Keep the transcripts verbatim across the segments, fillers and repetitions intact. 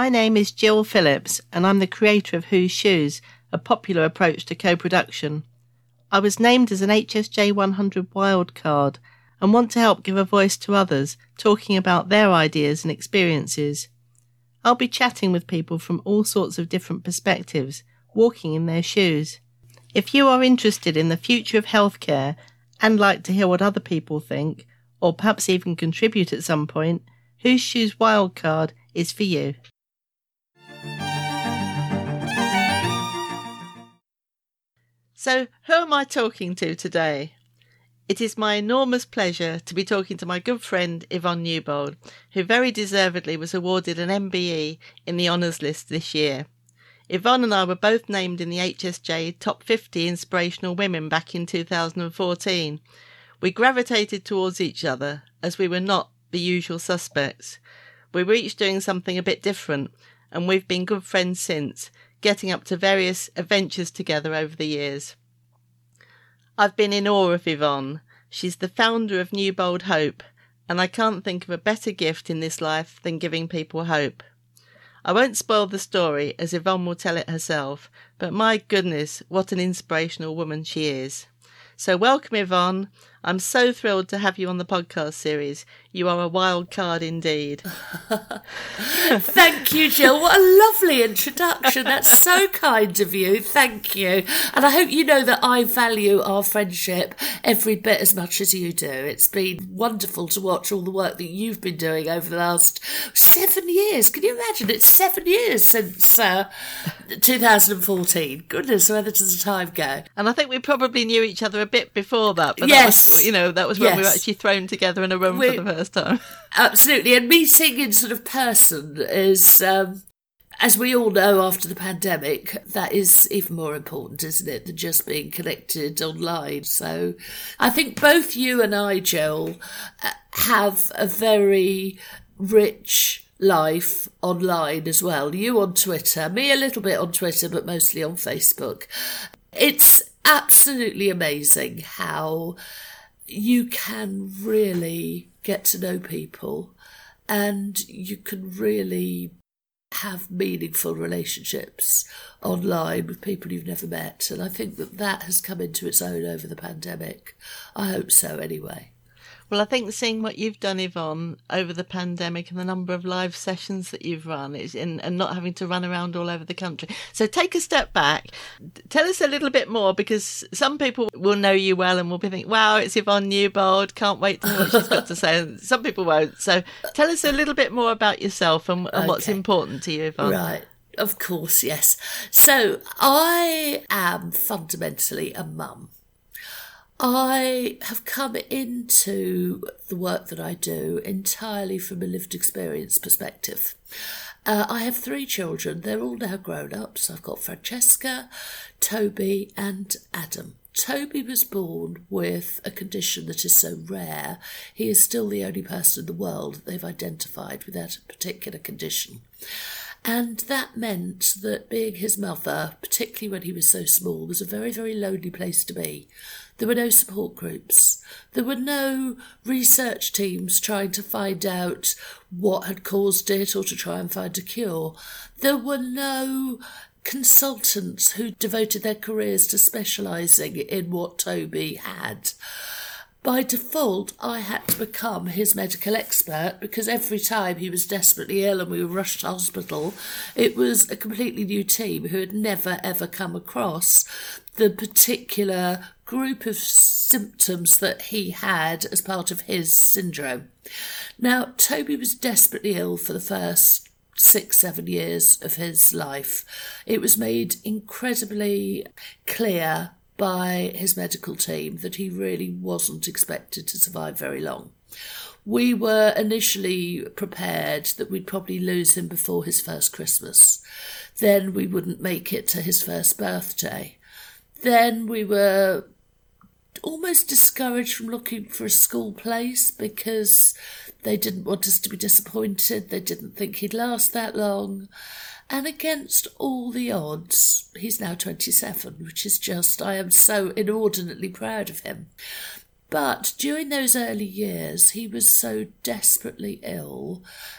My name is Jill Phillips, and I'm the creator of Whose Shoes, a popular approach to co-production. I was named as an H S J one hundred wildcard and want to help give a voice to others, talking about their ideas and experiences. I'll be chatting with people from all sorts of different perspectives, walking in their shoes. If you are interested in the future of healthcare and like to hear what other people think, or perhaps even contribute at some point, Whose Shoes Wildcard is for you. So, who am I talking to today? It is my enormous pleasure to be talking to my good friend Yvonne Newbold, who very deservedly was awarded an M B E in the honours list this year. Yvonne and I were both named in the H S J Top fifty Inspirational Women back in two thousand fourteen. We gravitated towards each other as we were not the usual suspects. We were each doing something a bit different, and we've been good friends since, getting up to various adventures together over the years. I've been in awe of Yvonne. She's the founder of Newbold Hope, and I can't think of a better gift in this life than giving people hope. I won't spoil the story, as Yvonne will tell it herself, but my goodness, what an inspirational woman she is. So welcome, Yvonne. I'm so thrilled to have you on the podcast series. You are a wild card indeed. Thank you, Jill. What a lovely introduction. That's so kind of you. Thank you. And I hope you know that I value our friendship every bit as much as you do. It's been wonderful to watch all the work that you've been doing over the last seven years. Can you imagine? It's seven years since uh, two thousand fourteen. Goodness, where does the time go? And I think we probably knew each other a bit before that. But yes. That was, you know, that was when yes. we were actually thrown together in a room we, for the first time. Absolutely. And meeting in sort of person is, um, as we all know after the pandemic, that is even more important, isn't it, than just being connected online. So I think both you and I, Jill, have a very rich life online as well. You on Twitter, me a little bit on Twitter, but mostly on Facebook. It's absolutely amazing how you can really get to know people and you can really have meaningful relationships online with people you've never met. And I think that that has come into its own over the pandemic. I hope so anyway. Well, I think seeing what you've done, Yvonne, over the pandemic and the number of live sessions that you've run is in, and not having to run around all over the country. So take a step back. Tell us a little bit more, because some people will know you well and will be thinking, wow, it's Yvonne Newbold, can't wait to hear what she's got to say. And some people won't. So tell us a little bit more about yourself and, and okay. what's important to you, Yvonne. Right. Of course, yes. So I am fundamentally a mum. I have come into the work that I do entirely from a lived experience perspective. Uh, I have three children. They're all now grown-ups. I've got Francesca, Toby and Adam. Toby was born with a condition that is so rare. He is still the only person in the world that they've identified with that particular condition. And that meant that being his mother, particularly when he was so small, was a very, very lonely place to be. There were no support groups. There were no research teams trying to find out what had caused it or to try and find a cure. There were no consultants who devoted their careers to specialising in what Toby had. By default, I had to become his medical expert because every time he was desperately ill and we were rushed to hospital, it was a completely new team who had never, ever come across the particular group of symptoms that he had as part of his syndrome. Now, Toby was desperately ill for the first six, seven years of his life. It was made incredibly clear by his medical team that he really wasn't expected to survive very long. We were initially prepared that we'd probably lose him before his first Christmas. Then we wouldn't make it to his first birthday. Then we were almost discouraged from looking for a school place because they didn't want us to be disappointed. They didn't think he'd last that long. And against all the odds, he's now twenty-seven, which is just, I am so inordinately proud of him. But during those early years, he was so desperately ill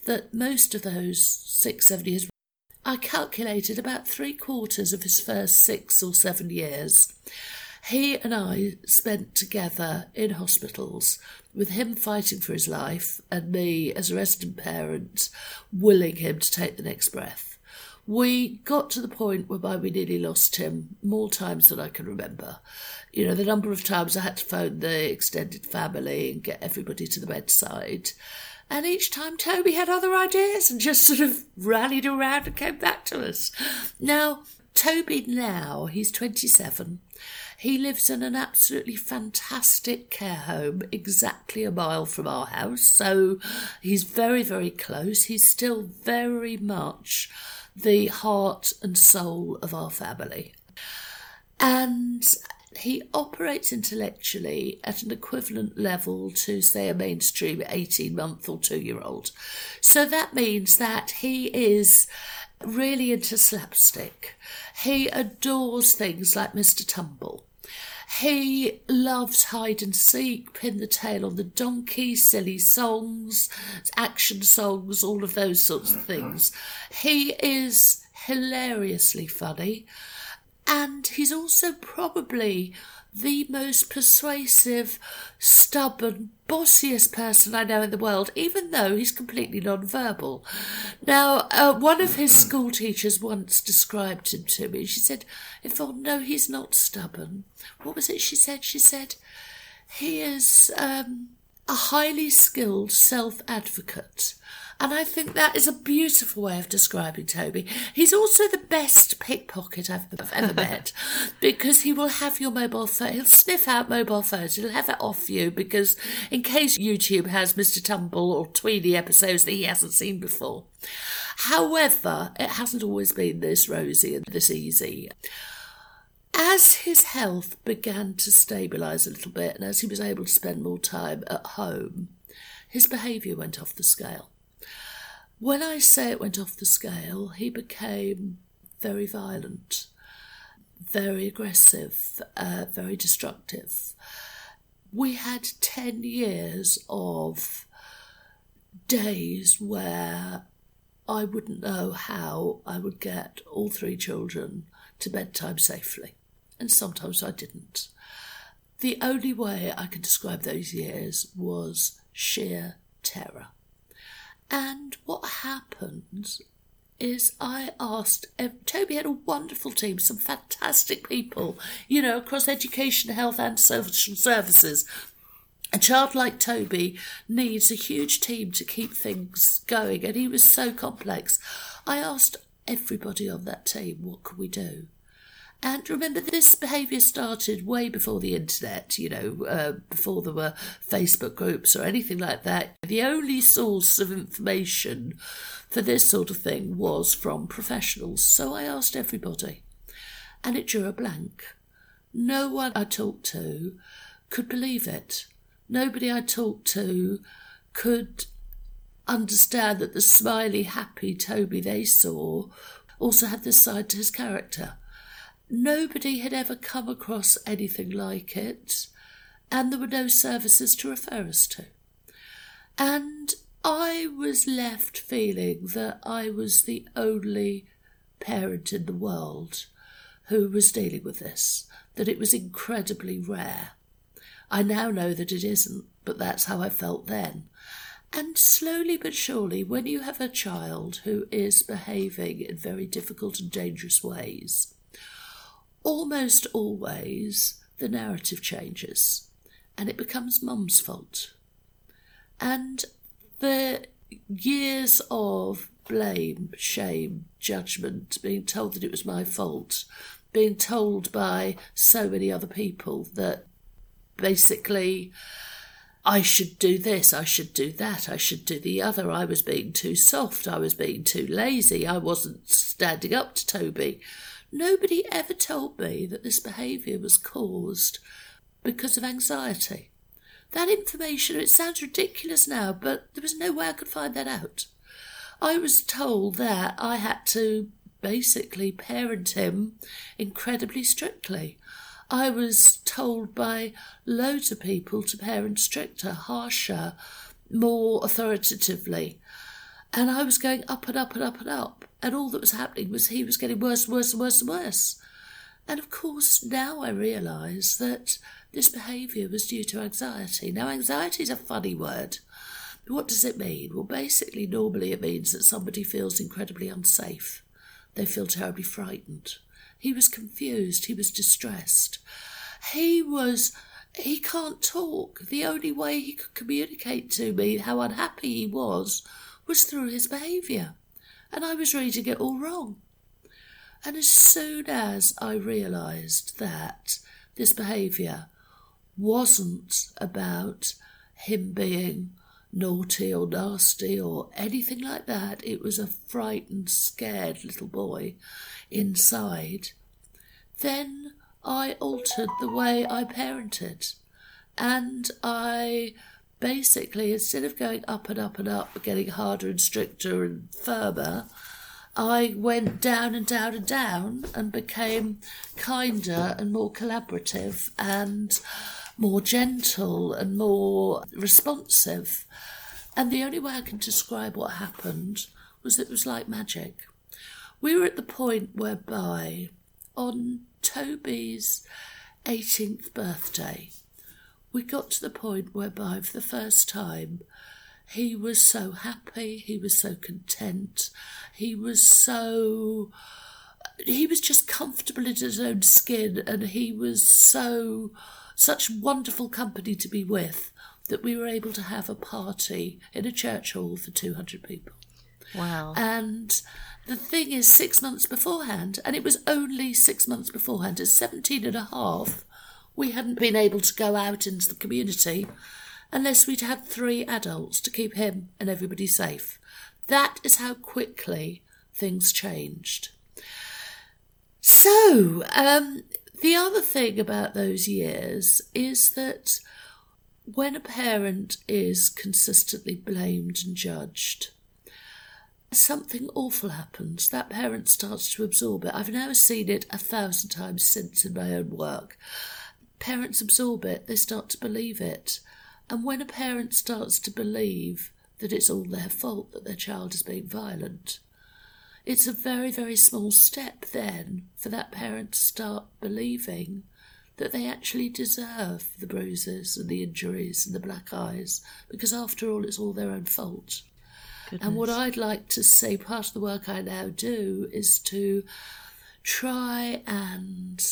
that most of those six, seven years, I calculated about three quarters of his first six or seven years, he and I spent together in hospitals, with him fighting for his life and me as a resident parent willing him to take the next breath. We got to the point whereby we nearly lost him more times than I can remember. You know, the number of times I had to phone the extended family and get everybody to the bedside. And each time Toby had other ideas and just sort of rallied around and came back to us. Now, Toby now, he's twenty-seven. He lives in an absolutely fantastic care home exactly a mile from our house. So he's very, very close. He's still very much the heart and soul of our family. And he operates intellectually at an equivalent level to, say, a mainstream eighteen-month or two-year-old. So that means that he is really into slapstick. He adores things like Mister Tumble. He loves hide and seek, pin the tail on the donkey, silly songs, action songs, all of those sorts of things. He is hilariously funny, and he's also probably the most persuasive, stubborn, bossiest person I know in the world, even though he's completely non-verbal. Now, uh, one of his school teachers once described him to me. She said, Yvonne, no, he's not stubborn. What was it she said? She said, he is um, a highly skilled self-advocate. And I think that is a beautiful way of describing Toby. He's also the best pickpocket I've, I've ever met, because he will have your mobile phone. He'll sniff out mobile phones. He'll have it off you, because in case YouTube has Mister Tumble or Tweedy episodes that he hasn't seen before. However, it hasn't always been this rosy and this easy. As his health began to stabilise a little bit, and as he was able to spend more time at home, his behaviour went off the scale. When I say it went off the scale, he became very violent, very aggressive, uh, very destructive. We had ten years of days where I wouldn't know how I would get all three children to bedtime safely, and sometimes I didn't. The only way I can describe those years was sheer terror. And what happened is I asked, Toby had a wonderful team, some fantastic people, you know, across education, health and social services. A child like Toby needs a huge team to keep things going, and he was so complex. I asked everybody on that team, what could we do? And remember, this behaviour started way before the internet, you know, uh, before there were Facebook groups or anything like that. The only source of information for this sort of thing was from professionals. So I asked everybody, and it drew a blank. No one I talked to could believe it. Nobody I talked to could understand that the smiley, happy Toby they saw also had this side to his character. Nobody had ever come across anything like it, and there were no services to refer us to. And I was left feeling that I was the only parent in the world who was dealing with this, that it was incredibly rare. I now know that it isn't, but that's how I felt then. And slowly but surely, when you have a child who is behaving in very difficult and dangerous ways, almost always the narrative changes and it becomes mum's fault. And the years of blame, shame, judgment, being told that it was my fault, being told by so many other people that basically I should do this, I should do that, I should do the other, I was being too soft, I was being too lazy, I wasn't standing up to Toby. Nobody ever told me that this behaviour was caused because of anxiety. That information, it sounds ridiculous now, but there was no way I could find that out. I was told that I had to basically parent him incredibly strictly. I was told by loads of people to parent stricter, harsher, more authoritatively. And I was going up and up and up and up. And all that was happening was he was getting worse and worse and worse and worse. And of course, now I realise that this behaviour was due to anxiety. Now, anxiety is a funny word. What does it mean? Well, basically, normally it means that somebody feels incredibly unsafe. They feel terribly frightened. He was confused. He was distressed. He was... He can't talk. The only way he could communicate to me how unhappy he was was through his behaviour. And I was reading it all wrong. And as soon as I realised that this behaviour wasn't about him being naughty or nasty or anything like that, it was a frightened, scared little boy inside, then I altered the way I parented. And I basically, instead of going up and up and up, getting harder and stricter and firmer, I went down and down and down and became kinder and more collaborative and more gentle and more responsive. And the only way I can describe what happened was that it was like magic. We were at the point whereby on Toby's eighteenth birthday, we got to the point whereby for the first time he was so happy, he was so content, he was so... he was just comfortable in his own skin, and he was so... such wonderful company to be with that we were able to have a party in a church hall for two hundred people. Wow. And the thing is, six months beforehand, and it was only six months beforehand, at seventeen and a half, we hadn't been able to go out into the community unless we'd had three adults to keep him and everybody safe. That is how quickly things changed. So, um, the other thing about those years is that when a parent is consistently blamed and judged, something awful happens. That parent starts to absorb it. I've now seen it a thousand times since in my own work. Parents absorb it, they start to believe it. And when a parent starts to believe that it's all their fault that their child is being violent, it's a very, very small step then for that parent to start believing that they actually deserve the bruises and the injuries and the black eyes, because after all, it's all their own fault. Goodness. And what I'd like to say, part of the work I now do, is to try and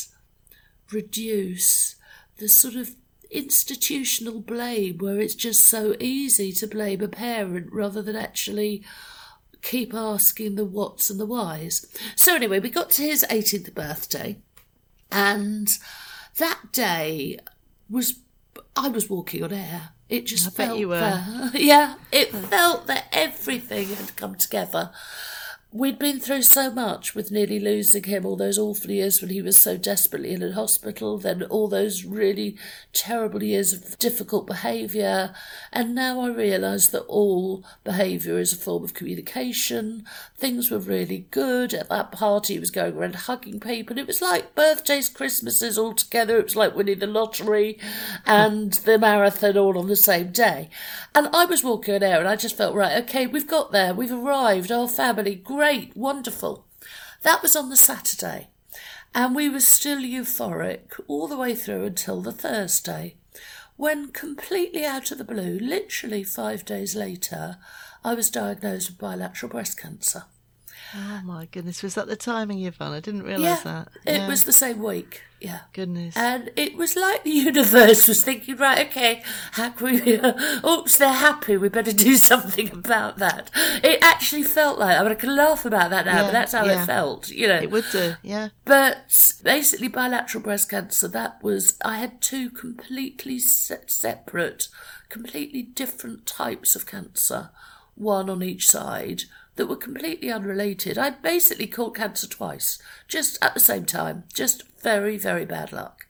reduce the sort of institutional blame where it's just so easy to blame a parent rather than actually keep asking the whats and the whys. So anyway, we got to his eighteenth birthday, and that day was, I was walking on air. It just I felt bet you were. That, yeah, it felt that everything had come together. We'd been through so much with nearly losing him, all those awful years when he was so desperately ill in hospital, then all those really terrible years of difficult behaviour, and now I realise that all behaviour is a form of communication. Things were really good. At that party, he was going around hugging people. It was like birthdays, Christmases all together. It was like winning the lottery and the marathon all on the same day. And I was walking on air and I just felt, right, okay, we've got there, we've arrived, our family, great, wonderful. That was on the Saturday, and we were still euphoric all the way through until the Thursday, when completely out of the blue, literally five days later, I was diagnosed with bilateral breast cancer. Oh my goodness, was that the timing, Yvonne? I didn't realise yeah, that. It yeah. was the same week, yeah. Goodness. And it was like the universe was thinking, right, okay, how can we, uh, oops, they're happy, we better do something about that. It actually felt like, I mean, I can laugh about that now, yeah, but that's how yeah. it felt, you know. It would do, yeah. But basically bilateral breast cancer, that was, I had two completely se- separate, completely different types of cancer, one on each side, that were completely unrelated. I basically caught cancer twice, just at the same time, just very, very bad luck.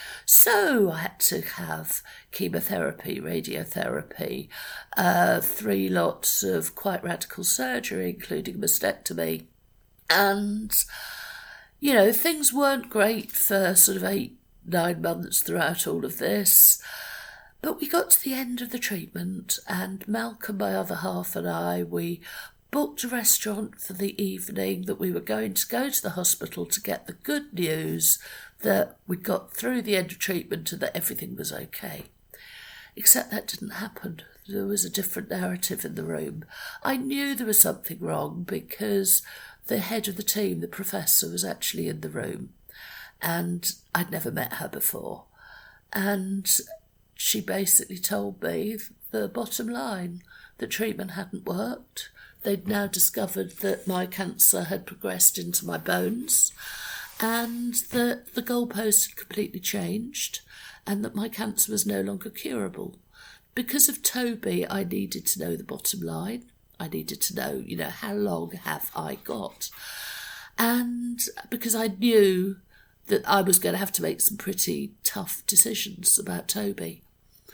So I had to have chemotherapy, radiotherapy, uh, three lots of quite radical surgery, including mastectomy. And, you know, things weren't great for sort of eight, nine months throughout all of this. But we got to the end of the treatment, and Malcolm, my other half, and I, we booked a restaurant for the evening, that we were going to go to the hospital to get the good news that we'd got through the end of treatment and that everything was okay. Except that didn't happen. There was a different narrative in the room. I knew there was something wrong because the head of the team, the professor, was actually in the room, and I'd never met her before. And she basically told me the bottom line, that treatment hadn't worked. They'd now discovered that my cancer had progressed into my bones, and that the goalpost had completely changed, and that my cancer was no longer curable. Because of Toby, I needed to know the bottom line. I needed to know, you know, how long have I got? And because I knew that I was going to have to make some pretty tough decisions about Toby.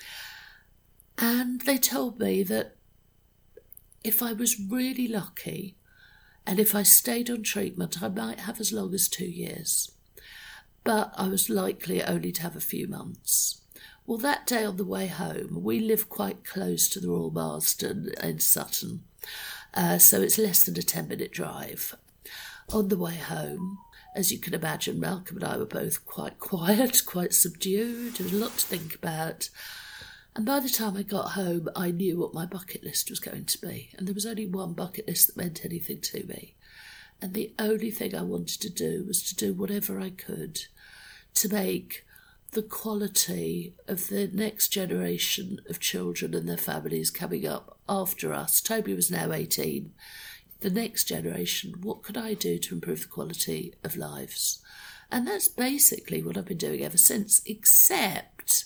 And they told me that if I was really lucky, and if I stayed on treatment, I might have as long as two years. But I was likely only to have a few months. Well, that day on the way home, we live quite close to the Royal Marsden in Sutton, uh, so it's less than a ten-minute drive. On the way home, as you can imagine, Malcolm and I were both quite quiet, quite subdued, and a lot to think about. And by the time I got home, I knew what my bucket list was going to be, and there was only one bucket list that meant anything to me. And the only thing I wanted to do was to do whatever I could to make the quality of the next generation of children and their families coming up after us. Toby was now eighteen. The next generation, what could I do to improve the quality of lives? And that's basically what I've been doing ever since, except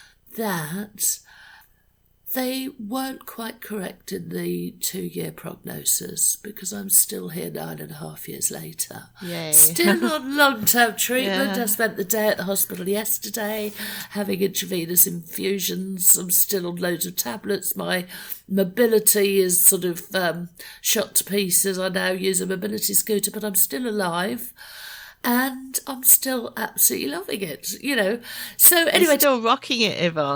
that they weren't quite correct in the two-year prognosis, because I'm still here nine and a half years later. Yay. Still on long-term treatment. Yeah. I spent the day at the hospital yesterday having intravenous infusions. I'm still on loads of tablets. My mobility is sort of um, shot to pieces. I now use a mobility scooter, but I'm still alive. And I'm still absolutely loving it, you know. So anyway, You're still rocking it, Yvonne.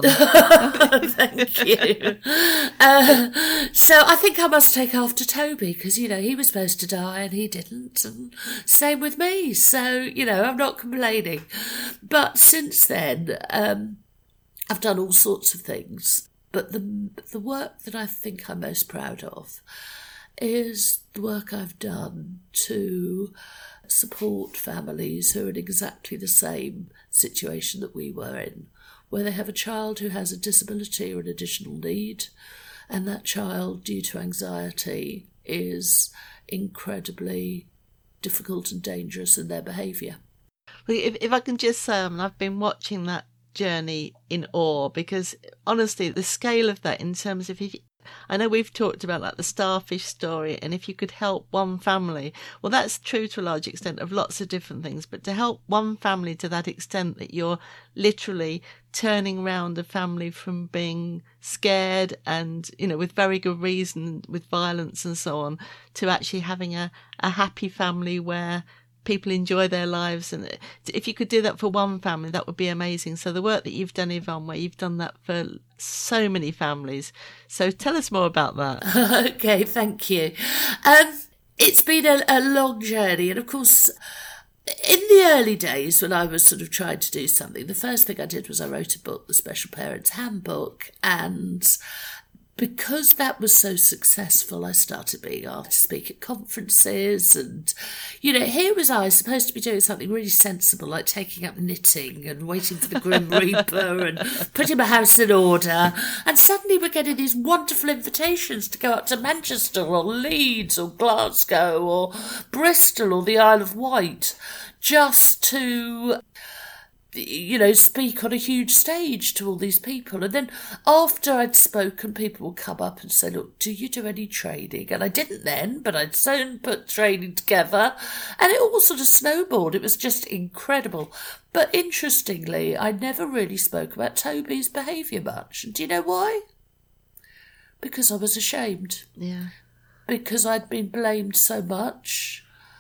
Thank you. Uh, so I think I must take after Toby, because, you know, he was supposed to die and he didn't, and same with me. So, you know, I'm not complaining. But since then, um, I've done all sorts of things. But the the work that I think I'm most proud of is the work I've done to support families who are in exactly the same situation that we were in, where they have a child who has a disability or an additional need, and that child, due to anxiety, is incredibly difficult and dangerous in their behaviour. Well, if, if I can just say, um, I've been watching that journey in awe, because honestly, the scale of that in terms of, if you, I know we've talked about like the starfish story, and if you could help one family, well, that's true to a large extent of lots of different things, but to help one family to that extent that you're literally turning around a family from being scared and, you know, with very good reason, with violence and so on, to actually having a, a happy family where people enjoy their lives. And if you could do that for one family, that would be amazing. So the work that you've done, Yvonne, where you've done that for so many families. So tell us more about that. Okay, thank you. Um, it's been a, a long journey. And of course, in the early days when I was sort of trying to do something, the first thing I did was I wrote a book, The Special Parents Handbook. And because that was so successful, I started being asked to speak at conferences, and, you know, here was I supposed to be doing something really sensible, like taking up knitting and waiting for the Grim Reaper and putting my house in order, and suddenly we're getting these wonderful invitations to go up to Manchester or Leeds or Glasgow or Bristol or the Isle of Wight just to, you know, speak on a huge stage to all these people. And then after I'd spoken, people would come up and say, look, do you do any training? And I didn't then, but I'd soon put training together, and it all sort of snowballed. It was just incredible. But interestingly, I never really spoke about Toby's behaviour much. And do you know why? Because I was ashamed. Yeah. Because I'd been blamed so much.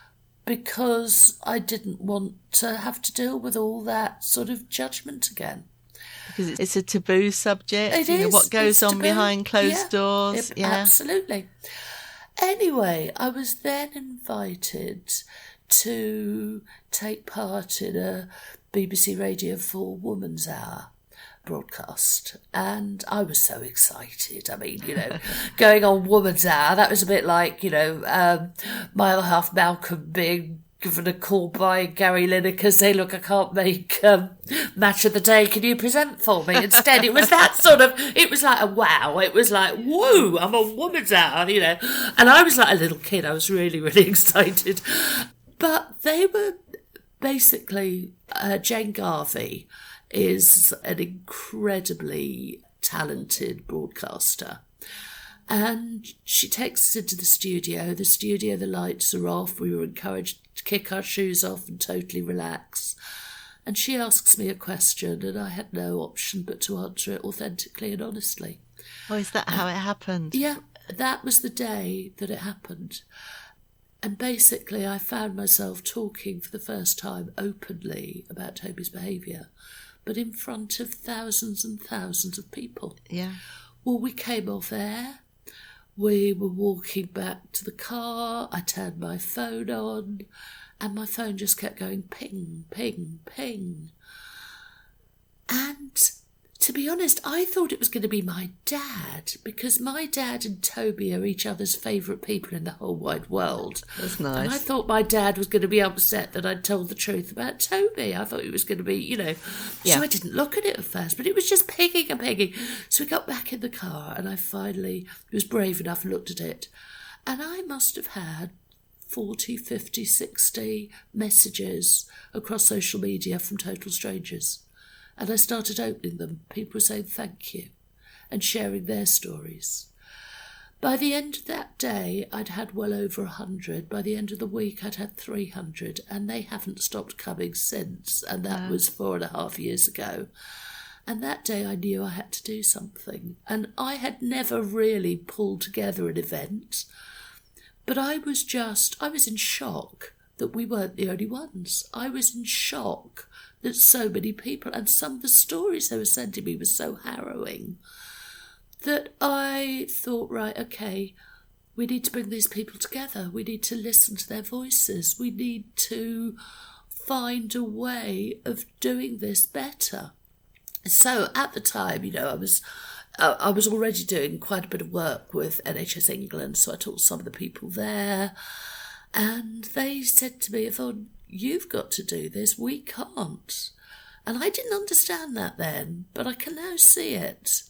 Because I didn't want to have to deal with all that sort of judgment again. Because it's a taboo subject. It you know, is. what goes It's on taboo. behind closed Yeah. doors. It, Yeah, absolutely. Anyway, I was then invited to take part in a B B C Radio four Woman's Hour broadcast, and I was so excited. I mean, you know, going on Woman's Hour, that was a bit like, you know, um, my other half Malcolm being given a call by Gary Lineker, say, look, I can't make um, Match of the Day, can you present for me? Instead, it was that sort of, it was like a wow, it was like, whoa, I'm on Woman's Hour, you know, and I was like a little kid, I was really, really excited. But they were basically, uh, Jane Garvey is an incredibly talented broadcaster. And she takes us into the studio. The studio, the lights are off. We were encouraged to kick our shoes off and totally relax. And she asks me a question, and I had no option but to answer it authentically and honestly. Oh, is that how it happened? Yeah, that was the day that it happened. And basically, I found myself talking for the first time openly about Toby's behaviour, but in front of thousands and thousands of people. Yeah. Well, we came off air. We were walking back to the car. I turned my phone on, and my phone just kept going ping, ping, ping. And to be honest, I thought it was going to be my dad, because my dad and Toby are each other's favourite people in the whole wide world. That's nice. And I thought my dad was going to be upset that I'd told the truth about Toby. I thought it was going to be, you know... Yeah. So I didn't look at it at first, but it was just pinging and pinging. So we got back in the car, and I finally was brave enough and looked at it. And I must have had forty, fifty, sixty messages across social media from total strangers. And I started opening them. People were saying thank you and sharing their stories. By the end of that day, I'd had well over a hundred. By the end of the week, I'd had three hundred, and they haven't stopped coming since. And that Wow. was four and a half years ago. And that day I knew I had to do something. And I had never really pulled together an event. But I was just, I was in shock that we weren't the only ones. I was in shock that so many people, and some of the stories they were sending me were so harrowing, that I thought, right, okay, we need to bring these people together. We need to listen to their voices. We need to find a way of doing this better. So at the time, you know, I was uh, I was already doing quite a bit of work with N H S England, so I talked to some of the people there, and they said to me, Yvonne, you've got to do this, we can't. And I didn't understand that then, but I can now see it.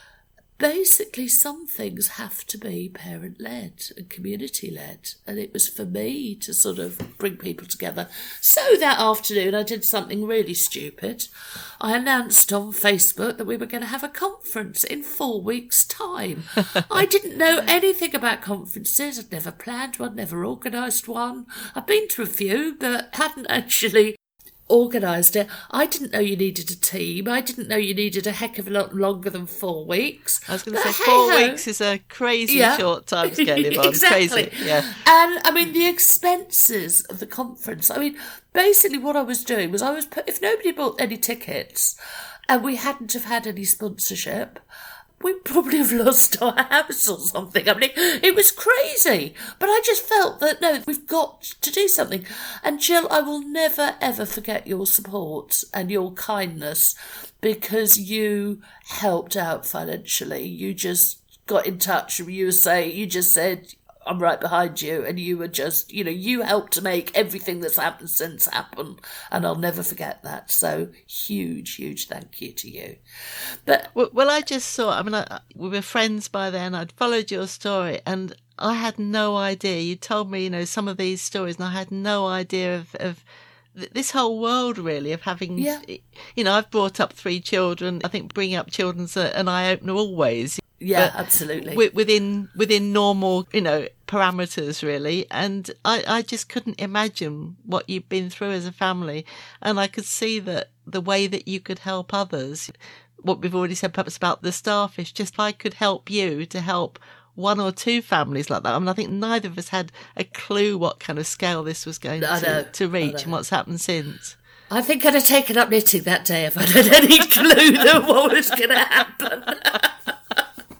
Basically, some things have to be parent-led and community-led, and it was for me to sort of bring people together. So that afternoon I did something really stupid. I announced on Facebook that we were going to have a conference in four weeks' time. I didn't know anything about conferences. I'd never planned one, never organised one. I've been to a few, but hadn't actually organised it. I didn't know you needed a team. I didn't know you needed a heck of a lot longer than four weeks. I was going to But say four hey-ho. weeks is a crazy Yeah. short time scale, Yvonne. Exactly. Crazy. Yeah. And I mean, the expenses of the conference. I mean, basically what I was doing was I was put, if nobody bought any tickets and we hadn't have had any sponsorship, we'd probably have lost our house or something. I mean, it, it was crazy. But I just felt that, no, we've got to do something. And Jill, I will never, ever forget your support and your kindness, because you helped out financially. You just got in touch and you were saying, you just said, I'm right behind you. And you were just, you know, you helped to make everything that's happened since happen. And I'll never forget that. So huge, huge thank you to you. But Well, well, I just saw, I mean, I, we were friends by then. I'd followed your story and I had no idea. You told me, you know, some of these stories and I had no idea of, of th- this whole world, really, of having, Yeah. you know, I've brought up three children. I think bringing up children's a, an eye-opener always. yeah, But absolutely. wi- within within normal, you know, parameters, really. And I, I just couldn't imagine what you've been through as a family. And I could see that the way that you could help others, what we've already said perhaps about the starfish, just if I could help you to help one or two families like that. I mean, I think neither of us had a clue what kind of scale this was going I know, to, to I reach know. and what's happened since. I think I'd have taken up knitting that day if I'd had any clue that what was going to happen.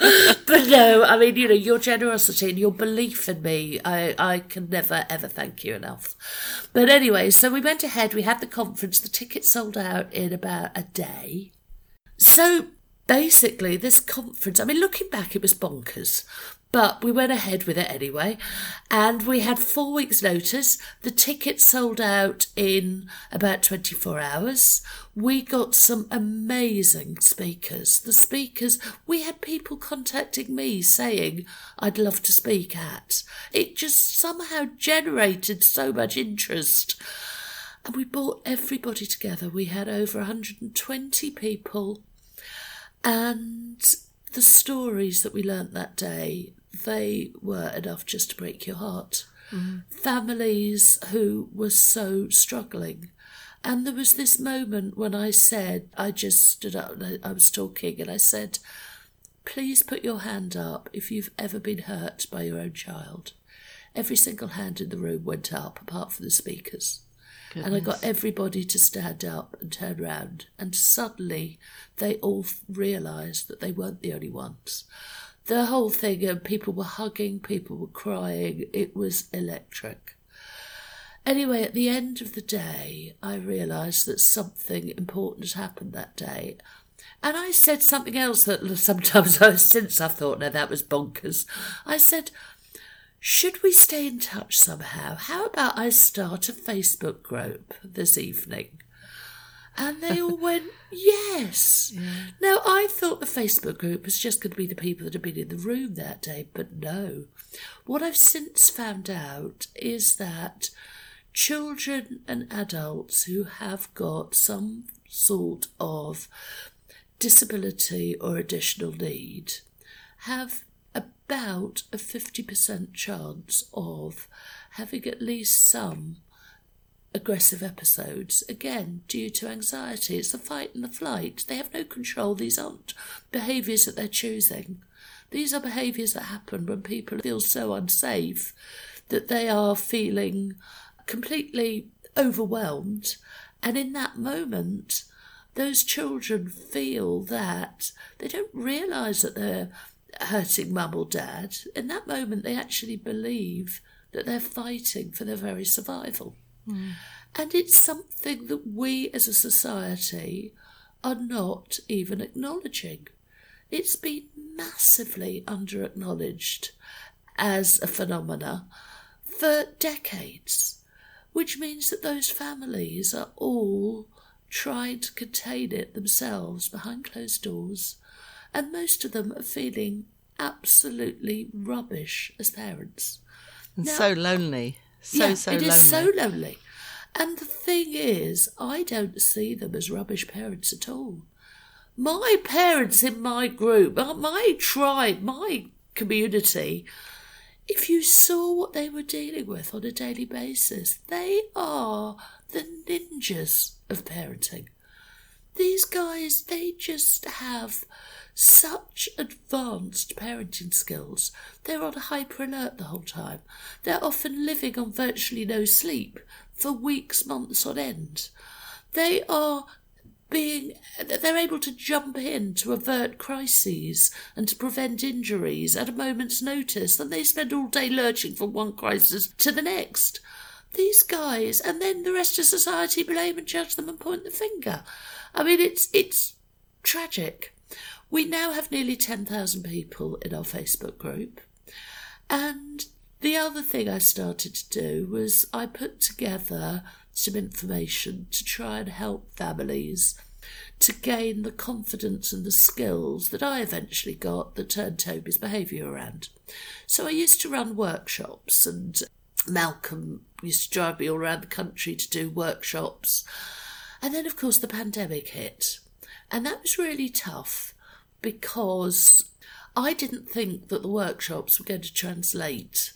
But no, I mean, you know, your generosity and your belief in me, I, I can never, ever thank you enough. But anyway, so we went ahead, we had the conference, the tickets sold out in about a day. So basically, this conference, I mean, looking back, it was bonkers. But we went ahead with it anyway, and we had four weeks' notice. The tickets sold out in about twenty-four hours. We got some amazing speakers. The speakers, we had people contacting me saying, I'd love to speak at. It just somehow generated so much interest. And we brought everybody together. We had over one hundred twenty people. And the stories that we learnt that day, they were enough just to break your heart. Mm. Families who were so struggling. And there was this moment when I said, I just stood up and I, I was talking and I said, please put your hand up if you've ever been hurt by your own child. Every single hand in the room went up, apart from the speakers. Goodness. And I got everybody to stand up and turn around. And suddenly they all realised that they weren't the only ones. The whole thing, and people were hugging, people were crying. It was electric. Anyway, at the end of the day, I realised that something important had happened that day. And I said something else that sometimes I, since I've thought, no, that was bonkers. I said, should we stay in touch somehow? How about I start a Facebook group this evening? And they all went, yes. Yeah. Now, I thought the Facebook group was just going to be the people that had been in the room that day, but no. What I've since found out is that children and adults who have got some sort of disability or additional need have about a fifty percent chance of having at least some aggressive episodes, again, due to anxiety. It's the fight and the flight. They have no control. These aren't behaviours that they're choosing. These are behaviours that happen when people feel so unsafe that they are feeling completely overwhelmed. And in that moment, those children feel that they don't realise that they're hurting mum or dad. In that moment, they actually believe that they're fighting for their very survival. Mm. And it's something that we as a society are not even acknowledging. It's been massively under-acknowledged as a phenomena for decades, which means that those families are all trying to contain it themselves behind closed doors, and most of them are feeling absolutely rubbish as parents. And now, so lonely. So, yeah, so it lonely. is so lonely. And the thing is, I don't see them as rubbish parents at all. My parents in my group, my tribe, my community, if you saw what they were dealing with on a daily basis, they are the ninjas of parenting. These guys, they just have such advanced parenting skills. They're on hyper alert the whole time. They're often living on virtually no sleep for weeks, months on end. They are being, they're able to jump in to avert crises and to prevent injuries at a moment's notice, and they spend all day lurching from one crisis to the next. These guys, and then the rest of society blame and judge them and point the finger. I mean, it's it's tragic. We now have nearly ten thousand people in our Facebook group. And the other thing I started to do was I put together some information to try and help families to gain the confidence and the skills that I eventually got that turned Toby's behaviour around. So I used to run workshops, and Malcolm used to drive me all around the country to do workshops. And then, of course, the pandemic hit. And that was really tough because I didn't think that the workshops were going to translate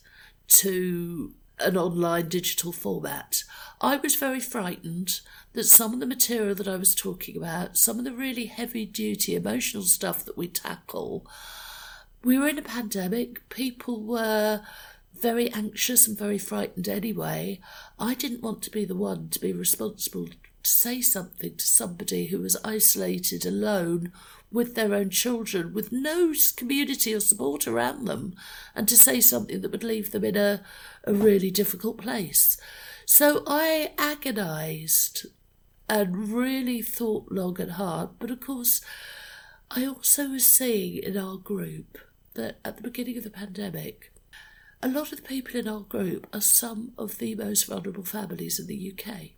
to an online digital format. I was very frightened that some of the material that I was talking about, some of the really heavy-duty emotional stuff that we tackle, we were in a pandemic, people were very anxious and very frightened anyway. I didn't want to be the one to be responsible to say something to somebody who was isolated, alone, with their own children, with no community or support around them, and to say something that would leave them in a, a really difficult place. So I agonised and really thought long and hard. But of course, I also was seeing in our group that at the beginning of the pandemic, a lot of the people in our group are some of the most vulnerable families in the U K.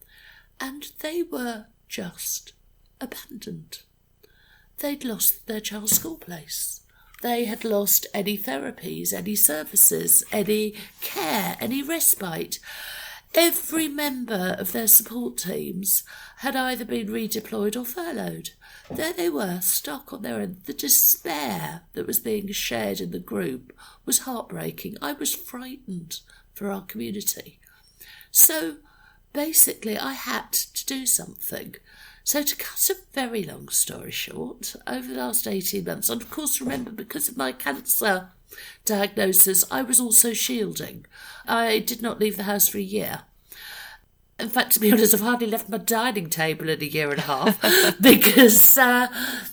And they were just abandoned. They'd lost their child's school place. They had lost any therapies, any services, any care, any respite. Every member of their support teams had either been redeployed or furloughed. There they were, stuck on their own. The despair that was being shared in the group was heartbreaking. I was frightened for our community. So basically I had to do something. So to cut a very long story short, over the last eighteen months, and of course remember, because of my cancer diagnosis, I was also shielding. I did not leave the house for a year. In fact, to be honest, I've hardly left my dining table in a year and a half because uh,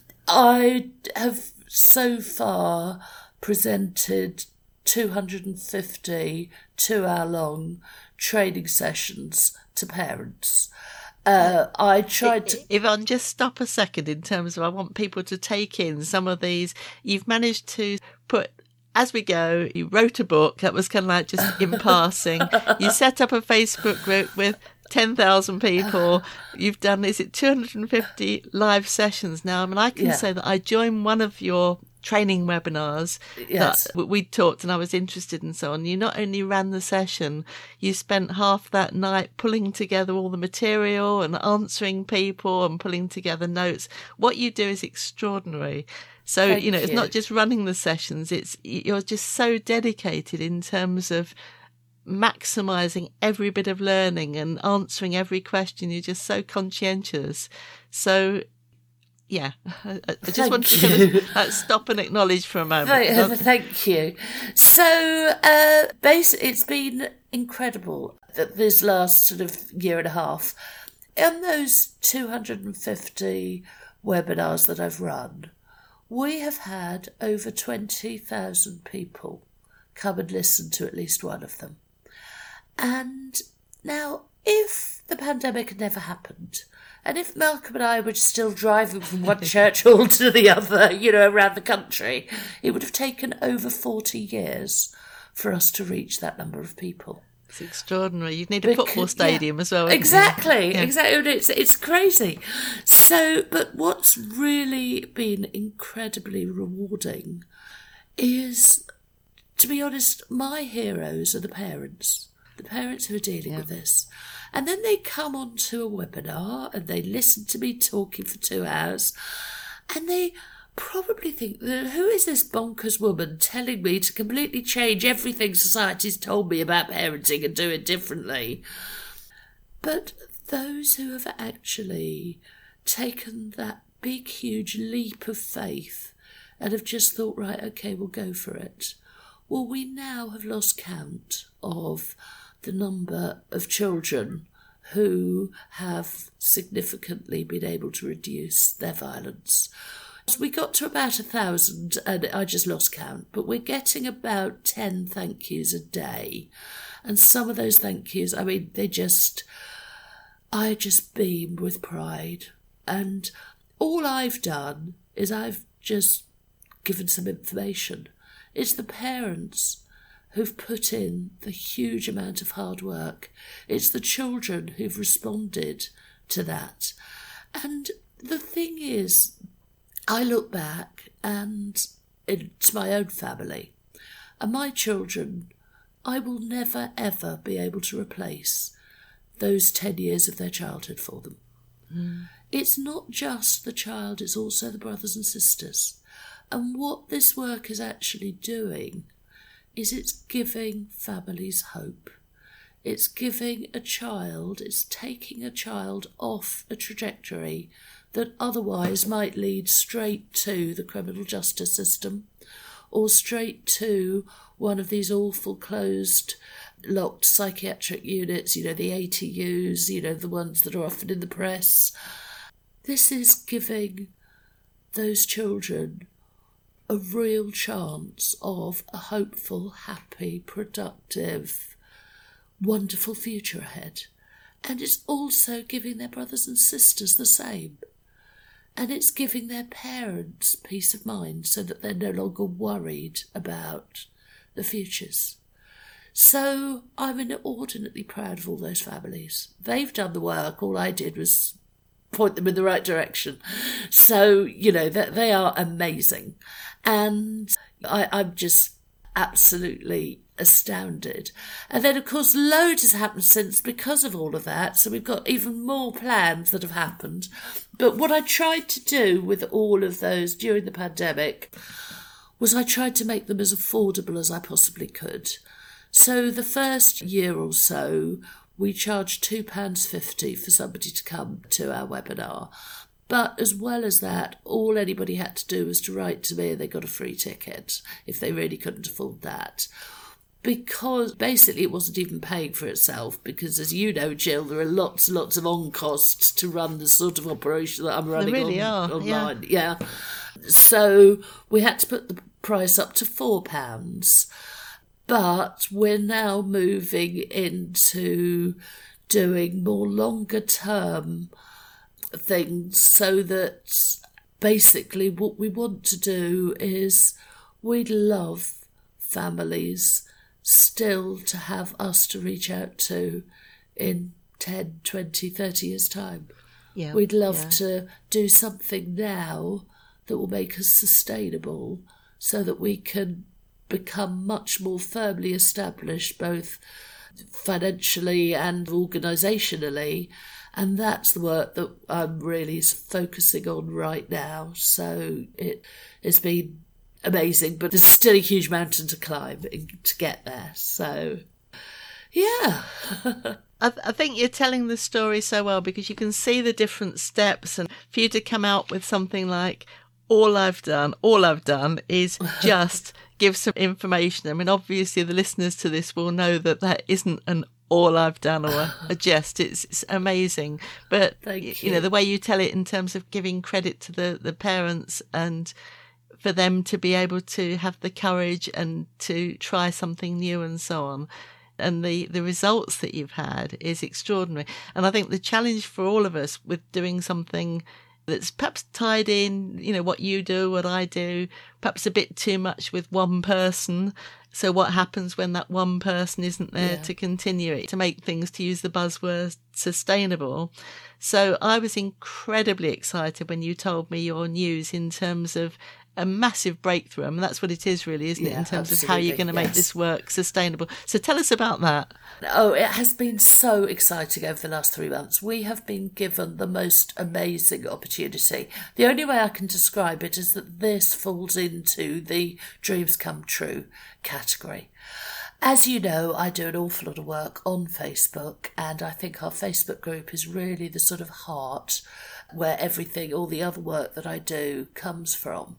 I have so far presented two hundred fifty two-hour-long training sessions to parents. Uh, I tried to... Yvonne, just stop a second in terms of I want people to take in some of these. You've managed to put, as we go, you wrote a book that was kind of like just in passing. You set up a Facebook group with ten thousand people. You've done, is it two hundred fifty live sessions now? I mean, I can Yeah. say that I joined one of your training webinars Yes. that we talked and I was interested and so on. You not only ran the session, you spent half that night pulling together all the material and answering people and pulling together notes. What you do is extraordinary. So, Thank you know, it's you. not just running the sessions, it's you're just so dedicated in terms of maximising every bit of learning and answering every question. You're just so conscientious. So, yeah, I, I just Thank want to you. kind of, uh, stop and acknowledge for a moment. Thank, thank you. So, uh, basically, it's been incredible that this last sort of year and a half, in those two hundred fifty webinars that I've run, we have had over twenty thousand people come and listen to at least one of them. And now, if the pandemic had never happened, and if Malcolm and I were still driving from one church hall to the other, you know, around the country, it would have taken over forty years for us to reach that number of people. It's extraordinary. You'd need a Because- football stadium yeah, as well. wouldn't you? Exactly, Yeah. exactly. It's it's crazy. So, but what's really been incredibly rewarding is, to be honest, my heroes are the parents, the parents who are dealing Yeah. with this. And then they come onto a webinar and they listen to me talking for two hours and they probably think, who is this bonkers woman telling me to completely change everything society's told me about parenting and do it differently? But those who have actually taken that big, huge leap of faith and have just thought, right, okay, we'll go for it. Well, we now have lost count of the number of children who have significantly been able to reduce their violence. We got to about a thousand, and I just lost count, but we're getting about ten thank yous a day. And some of those thank yous, I mean, they just, I just beam with pride. And all I've done is I've just given some information. It's the parents who've put in the huge amount of hard work. It's the children who've responded to that. And the thing is, I look back and it's my own family and my children, I will never ever be able to replace those ten years of their childhood for them. Mm. It's not just the child, it's also the brothers and sisters. And what this work is actually doing is it's giving families hope. It's giving a child, it's taking a child off a trajectory that otherwise might lead straight to the criminal justice system or straight to one of these awful closed, locked psychiatric units, you know, the A T Us, you know, the ones that are often in the press. This is giving those children a real chance of a hopeful, happy, productive, wonderful future ahead. And it's also giving their brothers and sisters the same. And it's giving their parents peace of mind so that they're no longer worried about the futures. So I'm inordinately proud of all those families. They've done the work. All I did was point them in the right direction. So, you know, that they are amazing. And I, I'm just absolutely astounded. And then, of course, loads has happened since because of all of that. So we've got even more plans that have happened. But what I tried to do with all of those during the pandemic was I tried to make them as affordable as I possibly could. So the first year or so, we charged two pounds fifty for somebody to come to our webinar. But as well as that, all anybody had to do was to write to me and they got a free ticket if they really couldn't afford that. Because basically it wasn't even paying for itself, because as you know, Jill, there are lots and lots of on costs to run the sort of operation that I'm running really on, are, online. Yeah. yeah. So we had to put the price up to four pounds. But we're now moving into doing more longer term things, so that basically what we want to do is we'd love families still to have us to reach out to in ten, twenty, thirty years' time. Yeah, We'd love yeah. to do something now that will make us sustainable so that we can become much more firmly established, both financially and organisationally. And that's the work that I'm really focusing on right now. So it has been amazing, but there's still a huge mountain to climb to get there. So, yeah. I, th- I think you're telling the story so well, because you can see the different steps, and for you to come out with something like, all I've done, all I've done is just give some information. I mean, obviously the listeners to this will know that that isn't an all I've done or a, a jest. It's, it's amazing. But, Thank you. you. you know, the way you tell it in terms of giving credit to the, the parents, and for them to be able to have the courage and to try something new and so on. And the, the results that you've had is extraordinary. And I think the challenge for all of us with doing something that's perhaps tied in, you know, what you do, what I do, perhaps a bit too much with one person. So what happens when that one person isn't there Yeah. to continue it, to make things, to use the buzzword, sustainable? So I was incredibly excited when you told me your news in terms of a massive breakthrough. I mean, that's what it is really, isn't it, Yeah, in terms of how you're going to absolutely, make yes. this work sustainable. So tell us about that. Oh, it has been so exciting over the last three months. We have been given the most amazing opportunity. The only way I can describe it is that this falls into the dreams come true category. As you know, I do an awful lot of work on Facebook, and I think our Facebook group is really the sort of heart where everything, all the other work that I do comes from.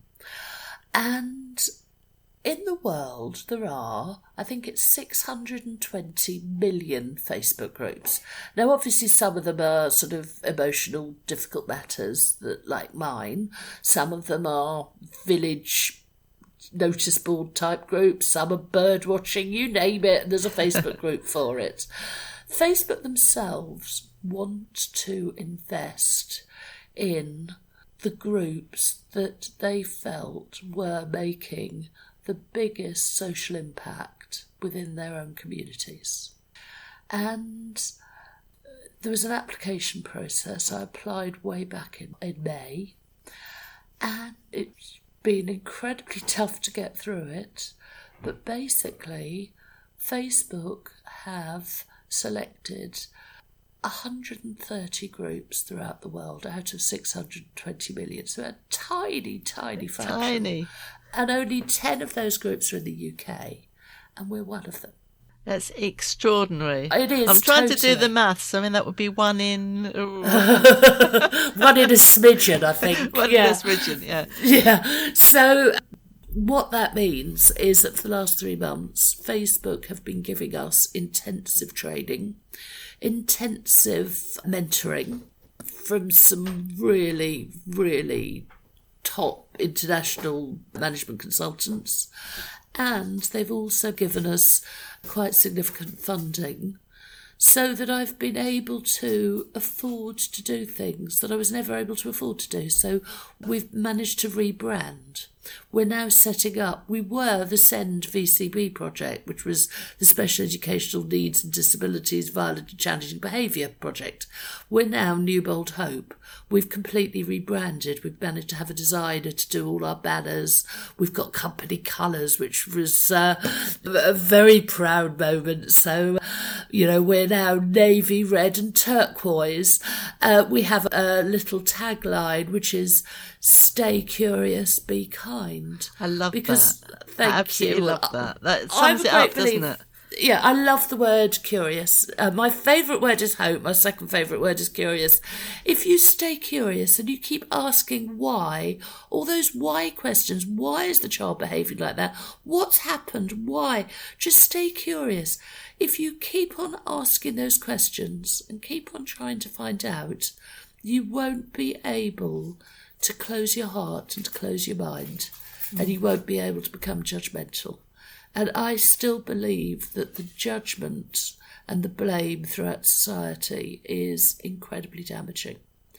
And in the world, there are, I think it's six hundred twenty million Facebook groups. Now, obviously, some of them are sort of emotional, difficult matters, that, like mine. Some of them are village notice board type groups. Some are bird watching, you name it, and there's a Facebook group for it. Facebook themselves want to invest in the groups that they felt were making the biggest social impact within their own communities. And there was an application process. I applied way back in, in May, and it's been incredibly tough to get through it. But basically, Facebook have selected one hundred thirty groups throughout the world out of six hundred twenty million. So a tiny, tiny fraction. Tiny. And only ten of those groups are in the U K, and we're one of them. That's extraordinary. It is, I'm trying to do totally. the maths. I mean, that would be one in... Oh, One in a smidgen, I think. one yeah. in this region, yeah. Yeah. So what that means is that for the last three months, Facebook have been giving us intensive training, intensive mentoring from some really, really top international management consultants. And they've also given us quite significant funding so that I've been able to afford to do things that I was never able to afford to do. So we've managed to rebrand. We're now setting up, we were the SEND V C B project, which was the Special Educational Needs and Disabilities Violent and Challenging Behaviour project. We're now Newbold Hope. We've completely rebranded. We've managed to have a designer to do all our banners. We've got company colours, which was uh, a very proud moment. So, you know, we're now navy, red and turquoise. Uh, we have a little tagline, which is "Stay curious, be kind." I love because, that. Thank I absolutely you. love that. That I'm sums a it up, great believer- doesn't it? Yeah, I love the word curious. Uh, my favourite word is hope. My second favourite word is curious. If you stay curious and you keep asking why, all those why questions, why is the child behaving like that? What's happened? Why? Just stay curious. If you keep on asking those questions and keep on trying to find out, you won't be able to close your heart and to close your mind, mm. and you won't be able to become judgmental. And I still believe that the judgment and the blame throughout society is incredibly damaging.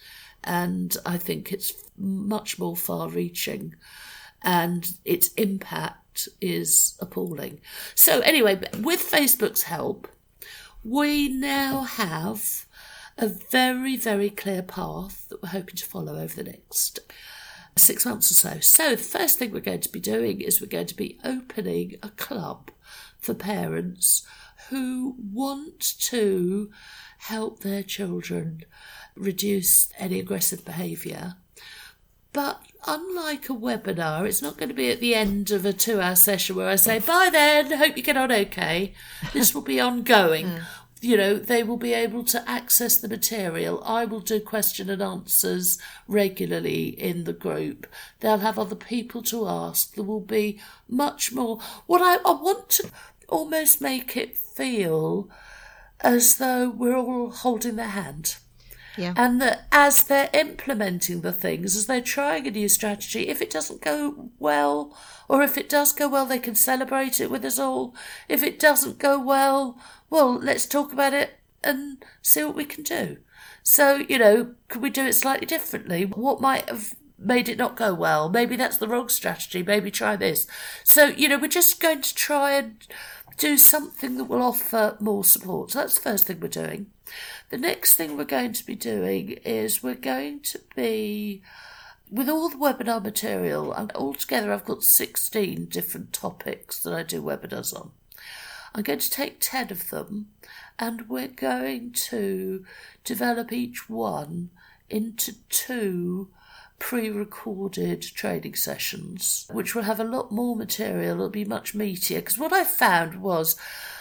And I think it's much more far-reaching, and its impact is appalling. So anyway, with Facebook's help, we now have a very, very clear path that we're hoping to follow over the next six months or so. So the first thing we're going to be doing is we're going to be opening a club for parents who want to help their children reduce any aggressive behaviour. But unlike a webinar, it's not going to be at the end of a two-hour session where I say, bye then, hope you get on okay. This will be ongoing. Mm. You know, they will be able to access the material. I will do question and answers regularly in the group. They'll have other people to ask. There will be much more. What I, I want to almost make it feel as though we're all holding their hand. Yeah. And that as they're implementing the things, as they're trying a new strategy, if it doesn't go well, or if it does go well, they can celebrate it with us all. If it doesn't go well, well, let's talk about it and see what we can do. So, you know, could we do it slightly differently? What might have made it not go well? Maybe that's the wrong strategy. Maybe try this. So, you know, we're just going to try and do something that will offer more support. So that's the first thing we're doing. The next thing we're going to be doing is we're going to be, with all the webinar material, and altogether I've got sixteen different topics that I do webinars on. I'm going to take ten of them, and we're going to develop each one into two pre-recorded training sessions, which will have a lot more material. It'll be much meatier, because what I found was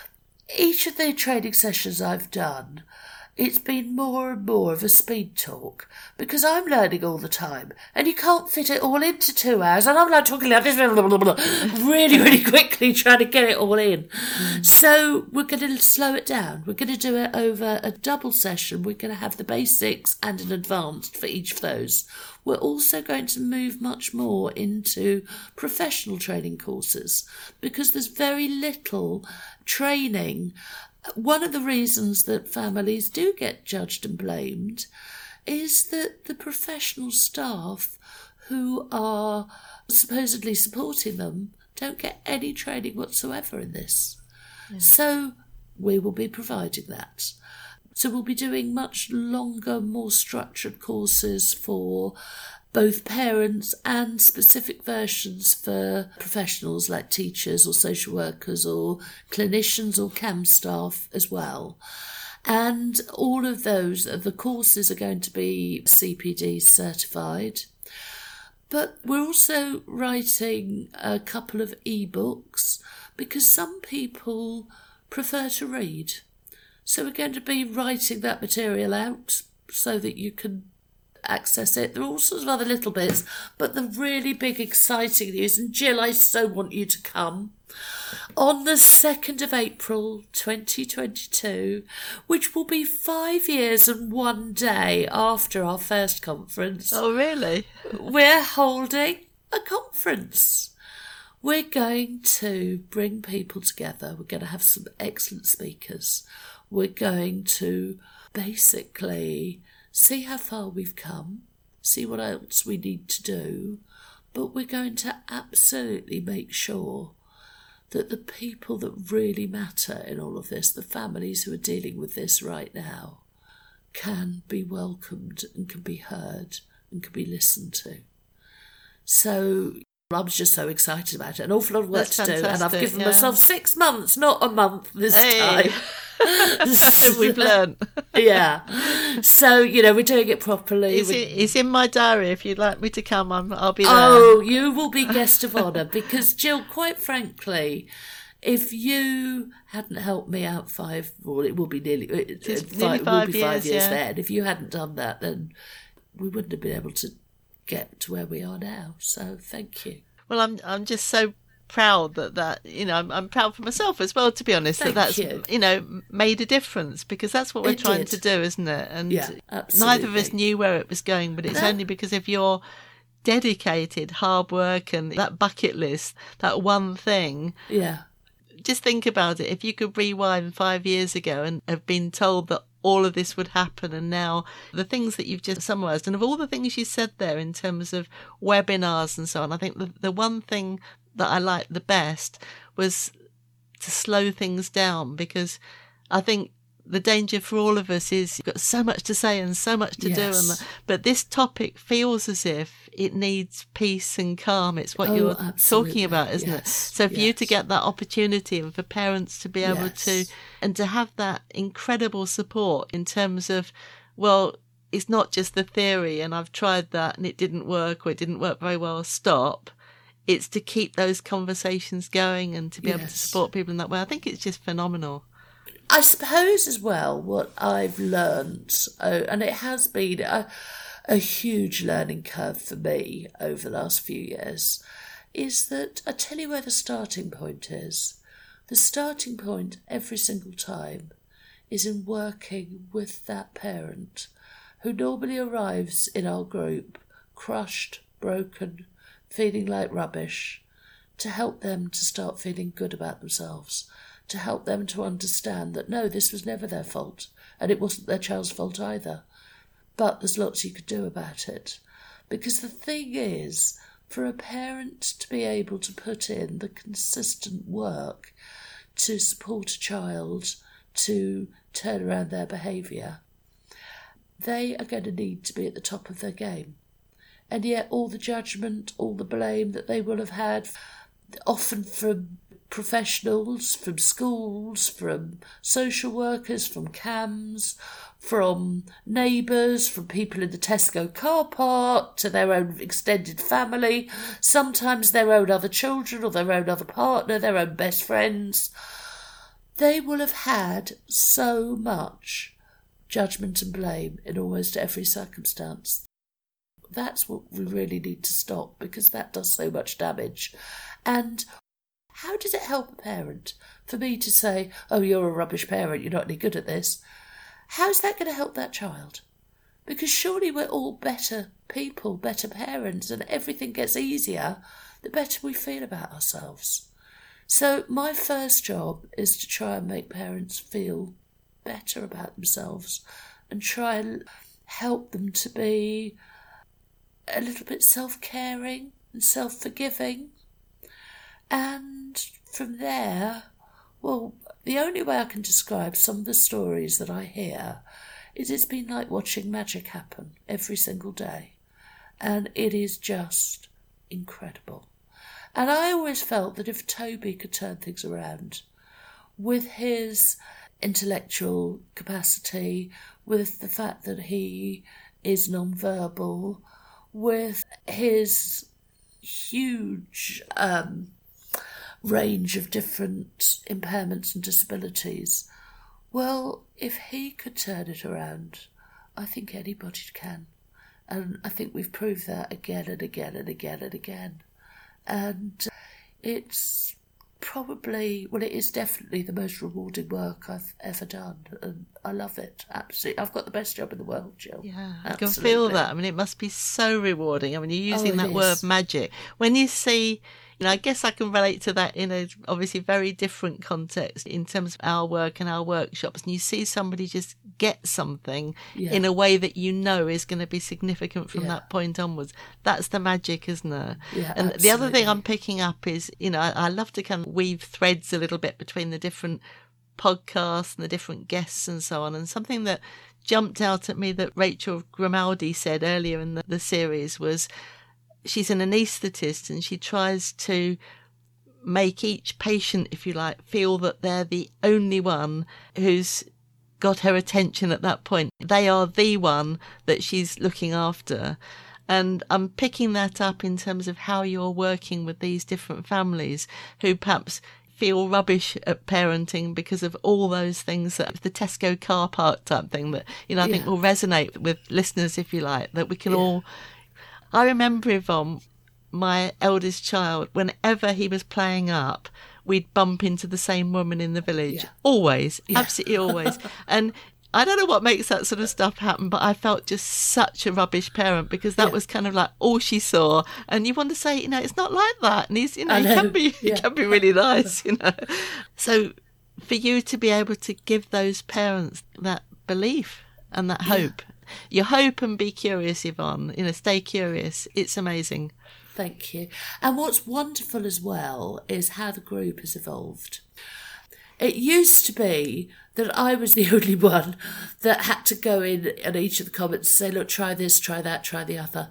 each of the training sessions I've done, it's been more and more of a speed talk, because I'm learning all the time, and you can't fit it all into two hours, and I'm like talking like this, blah, blah, blah, really, really quickly, trying to get it all in. Mm. So we're going to slow it down. We're going to do it over a double session. We're going to have the basics and an advanced for each of those. We're also going to move much more into professional training courses, because there's very little training. One of the reasons that families do get judged and blamed is that the professional staff who are supposedly supporting them don't get any training whatsoever in this. Yeah. So we will be providing that. So we'll be doing much longer, more structured courses for both parents and specific versions for professionals like teachers or social workers or clinicians or C A M staff as well. And all of those, the courses are going to be C P D certified. But we're also writing a couple of e-books because some people prefer to read. So we're going to be writing that material out so that you can access it. There are all sorts of other little bits, but the really big exciting news, and Jill, I so want you to come, on the second of April twenty twenty-two, which will be five years and one day after our first conference. Oh, really? We're holding a conference. We're going to bring people together. We're going to have some excellent speakers. We're going to basically see how far we've come, see what else we need to do, but we're going to absolutely make sure that the people that really matter in all of this, the families who are dealing with this right now, can be welcomed and can be heard and can be listened to. So I was just so excited about it. An awful lot of work That's to do, and I've given yeah. myself six months, not a month this Hey. time. We've learned. Yeah. So, you know, we're doing it properly. It's, We- in, it's in my diary. If you'd like me to come, I'm, I'll be there. Oh, you will be guest of honour because, Jill, quite frankly, if you hadn't helped me out five, well, it will be nearly, it, It's it, nearly five, five will be five years, years yeah. then. If you hadn't done that, then we wouldn't have been able to get to where we are now. So thank you. Well, I'm I'm just so proud that that you know I'm, I'm proud for myself as well, to be honest. Thank that that's you. you know made a difference, because that's what we're It trying did. to do, isn't it? And Yeah, neither of us absolutely. knew where it was going, but it's No. only because of your dedicated hard work and that bucket list, that one thing. Yeah. Just think about it. If you could rewind five years ago and have been told that all of this would happen, and now the things that you've just summarised, and of all the things you said there in terms of webinars and so on, I think the, the one thing that I liked the best was to slow things down, because I think the danger for all of us is you've got so much to say and so much to do, Yes. and but this topic feels as if it needs peace and calm. It's what Oh, you're absolutely. talking about, isn't Yes, it? So for you to yes. get that opportunity, and for parents to be able Yes. to, and to have that incredible support in terms of, well, it's not just the theory and I've tried that and it didn't work, or it didn't work very well, stop. It's to keep those conversations going and to be able to Yes. support people in that way. I think it's just phenomenal. I suppose as well what I've learnt, uh, and it has been a, a huge learning curve for me over the last few years, is that I tell you where the starting point is. The starting point every single time is in working with that parent who normally arrives in our group crushed, broken, feeling like rubbish, to help them to start feeling good about themselves, to help them to understand that no, this was never their fault, and it wasn't their child's fault either. But there's lots you could do about it. Because the thing is, for a parent to be able to put in the consistent work to support a child to turn around their behaviour, they are going to need to be at the top of their game. And yet all the judgment, all the blame that they will have had, often from professionals, from schools, from social workers, from C A M S, from neighbours, from people in the Tesco car park, to their own extended family, sometimes their own other children or their own other partner, their own best friends. They will have had so much judgment and blame in almost every circumstance. That's what we really need to stop, because that does so much damage. And how does it help a parent for me to say, oh, you're a rubbish parent, you're not any good at this? How's that going to help that child? Because surely we're all better people, better parents, and everything gets easier the better we feel about ourselves. So my first job is to try and make parents feel better about themselves and try and help them to be a little bit self-caring and self-forgiving. And from there, well, the only way I can describe some of the stories that I hear is it's been like watching magic happen every single day. And it is just incredible. And I always felt that if Toby could turn things around with his intellectual capacity, with the fact that he is non-verbal, with his huge um, range of different impairments and disabilities, well, if he could turn it around, I think anybody can. And I think we've proved that again and again and again and again. And it's probably, well, it is definitely the most rewarding work I've ever done. And I love it, absolutely. I've got the best job in the world, Jill. Yeah, I absolutely. can feel that. I mean, it must be so rewarding. I mean, you're using Oh, that is. word magic. When you see, you know, I guess I can relate to that in a obviously very different context in terms of our work and our workshops. And you see somebody just get something Yeah. in a way that you know is going to be significant from Yeah. that point onwards. That's the magic, isn't it? Yeah, and the other thing absolutely. I'm picking up is, you know, I, I love to kind of weave threads a little bit between the different podcasts and the different guests and so on. And something that jumped out at me that Rachel Grimaldi said earlier in the, the series was she's an anaesthetist and she tries to make each patient, if you like, feel that they're the only one who's got her attention at that point. They are the one that she's looking after. And I'm picking that up in terms of how you're working with these different families who perhaps feel rubbish at parenting because of all those things, that the Tesco car park type thing that, you know, I think Yeah. will resonate with listeners, if you like, that we can Yeah. all... I remember, Yvonne, my eldest child, whenever he was playing up, we'd bump into the same woman in the village. Yeah. Always, Yeah. absolutely always. And I don't know what makes that sort of stuff happen, but I felt just such a rubbish parent because that Yeah. was kind of like all she saw. And you want to say, you know, it's not like that. And he's, you know, I he know. can be, he Yeah. can be really nice, you know. So for you to be able to give those parents that belief and that hope, you hope and be curious, Yvonne, you know, stay curious. It's amazing. Thank you. And what's wonderful as well is how the group has evolved. It used to be that I was the only one that had to go in on each of the comments and say, look, try this, try that, try the other.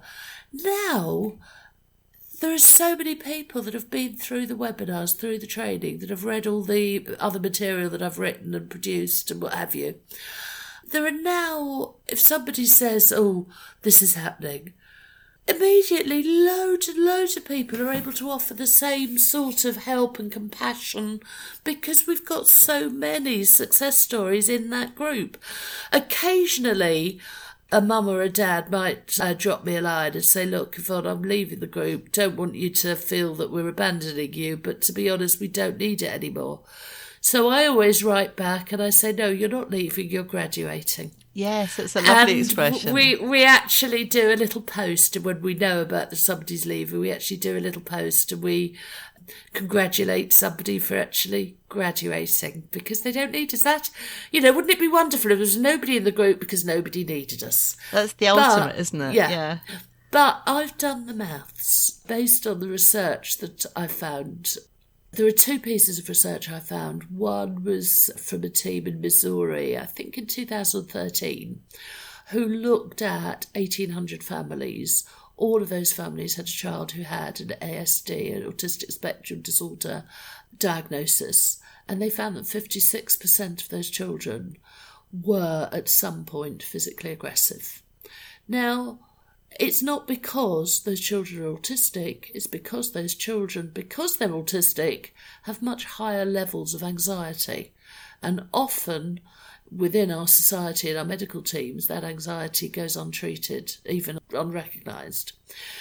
Now, there are so many people that have been through the webinars, through the training, that have read all the other material that I've written and produced and what have you. There are now, if somebody says, oh, this is happening, immediately loads and loads of people are able to offer the same sort of help and compassion because we've got so many success stories in that group. Occasionally, a mum or a dad might uh, drop me a line and say, look, Yvonne, I'm leaving the group. Don't want you to feel that we're abandoning you, but to be honest, we don't need it anymore. So I always write back and I say, no, you're not leaving, you're graduating. Yes, it's a lovely And expression. We we actually do a little post when we know about that somebody's leaving. We actually do a little post and we congratulate somebody for actually graduating because they don't need us. That, you know, wouldn't it be wonderful if there was nobody in the group because nobody needed us? That's the But- ultimate, isn't it? yeah. yeah. But I've done the maths based on the research that I found. There are two pieces of research I found. One was from a team in Missouri, I think in two thousand thirteen, who looked at eighteen hundred families. All of those families had a child who had an A S D, an autistic spectrum disorder diagnosis, and they found that fifty-six percent of those children were at some point physically aggressive. Now, it's not because those children are autistic, it's because those children, because they're autistic, have much higher levels of anxiety. And often within our society and our medical teams, that anxiety goes untreated, even unrecognised.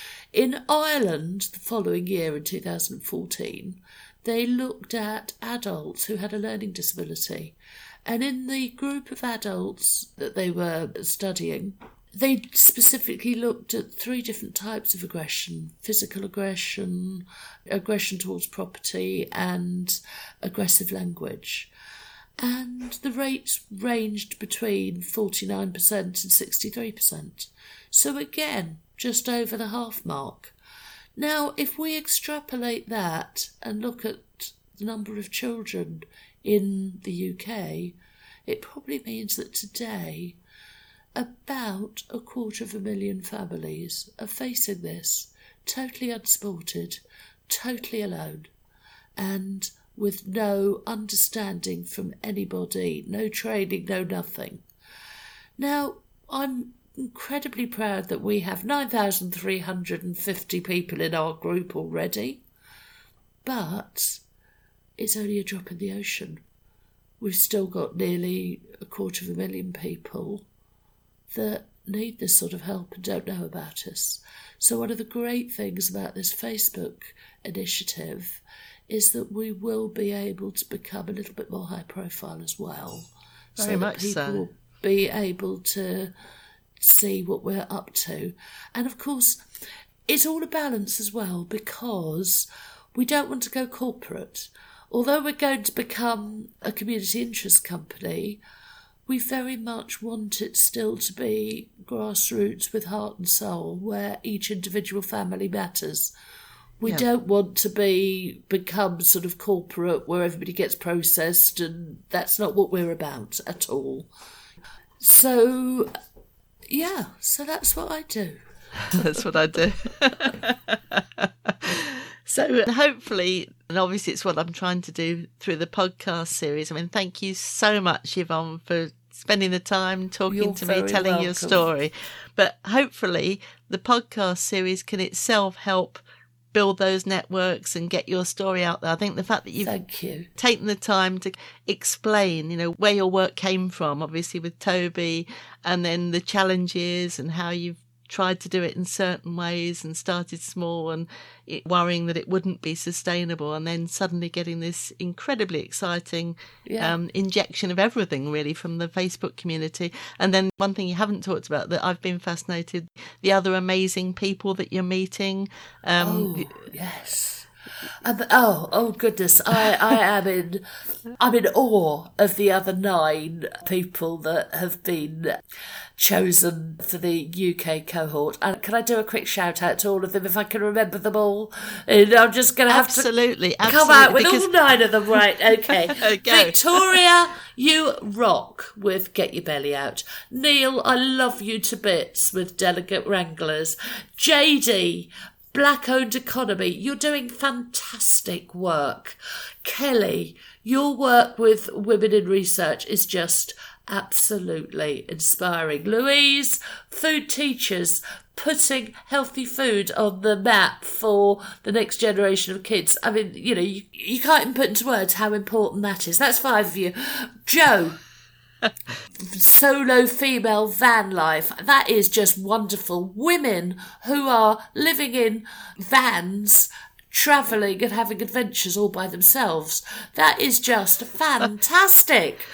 In Ireland, the following year, in two thousand fourteen, they looked at adults who had a learning disability. And in the group of adults that they were studying, they specifically looked at three different types of aggression: physical aggression, aggression towards property, and aggressive language. And the rates ranged between forty-nine percent and sixty-three percent. So again, just over the half mark. Now, if we extrapolate that and look at the number of children in the U K, it probably means that today about a quarter of a million families are facing this, totally unsupported, totally alone, and with no understanding from anybody, no training, no nothing. Now, I'm incredibly proud that we have nine thousand three hundred fifty people in our group already, but it's only a drop in the ocean. We've still got nearly a quarter of a million people that need this sort of help and don't know about us. So one of the great things about this Facebook initiative is that we will be able to become a little bit more high profile as well. Very so much that people so. will be able to see what we're up to. And of course, it's all a balance as well, because we don't want to go corporate. Although we're going to become a community interest company, we very much want it still to be grassroots with heart and soul, where each individual family matters. We Yeah. don't want to be become sort of corporate where everybody gets processed, and that's not what we're about at all. So, yeah, so that's what I do. That's what I do. So hopefully, and obviously it's what I'm trying to do through the podcast series. I mean, thank you so much, Yvonne, for spending the time talking You're to me, very telling welcome. your story. But hopefully the podcast series can itself help build those networks and get your story out there. I think the fact that you've Thank you. taken the time to explain, you know, where your work came from, obviously with Toby, and then the challenges and how you've tried to do it in certain ways and started small and it, worrying that it wouldn't be sustainable, and then suddenly getting this incredibly exciting Yeah. um, injection of everything really from the Facebook community. And then one thing you haven't talked about that I've been fascinated, the other amazing people that you're meeting. Um, Oh, yes. Um, oh, oh goodness! I, I am in, I'm in awe of the other nine people that have been chosen for the U K cohort. And can I do a quick shout out to all of them if I can remember them all? And I'm just going to have absolutely, to absolutely, come out with because all nine of them. Right? Okay. Go. Victoria, you rock with Get Your Belly Out. Neil, I love you to bits with Delegate Wranglers. J D, Black-owned economy, you're doing fantastic work. Kelly, your work with women in research is just absolutely inspiring. Louise, food teachers, putting healthy food on the map for the next generation of kids. I mean, you know, you, you can't even put into words how important that is. That's five of you. Joe, solo female van life, that is just wonderful. Women who are living in vans, travelling and having adventures all by themselves, that is just fantastic.